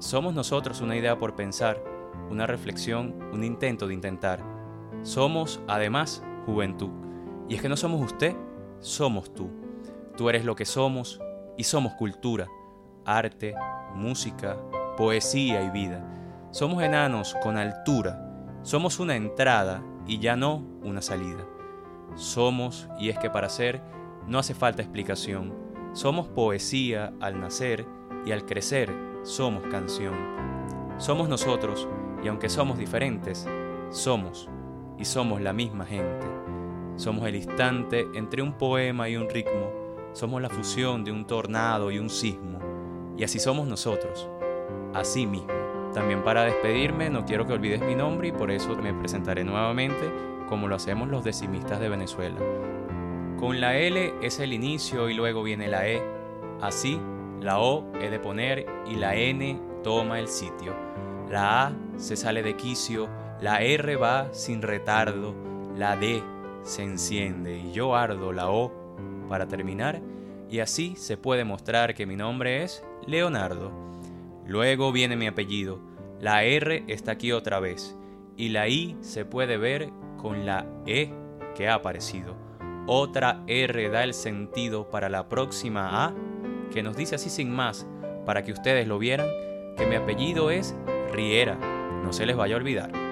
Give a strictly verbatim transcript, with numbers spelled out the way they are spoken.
Somos nosotros una idea por pensar, una reflexión, un intento de intentar. Somos, además, juventud. Y es que no somos usted, somos tú. Tú eres lo que somos y somos cultura, arte, música, poesía y vida. Somos enanos con altura. Somos una entrada y ya no una salida. Somos, y es que para ser no hace falta explicación. Somos poesía al nacer y al crecer somos canción. Somos nosotros y aunque somos diferentes, somos y somos la misma gente. Somos el instante entre un poema y un ritmo. Somos la fusión de un tornado y un sismo. Y así somos nosotros, así mismo. También para despedirme no quiero que olvides mi nombre y por eso me presentaré nuevamente como lo hacemos los decimistas de Venezuela. Con la L es el inicio y luego viene la E. Así, la O he de poner y la N toma el sitio. La A se sale de quicio, la R va sin retardo, la D se enciende y yo ardo la O para terminar y así se puede mostrar que mi nombre es Leonardo. Luego viene mi apellido, la R está aquí otra vez y la I se puede ver con la E que ha aparecido. Otra R da el sentido para la próxima A, que nos dice así sin más, para que ustedes lo vieran, que mi apellido es Riera. No se les vaya a olvidar.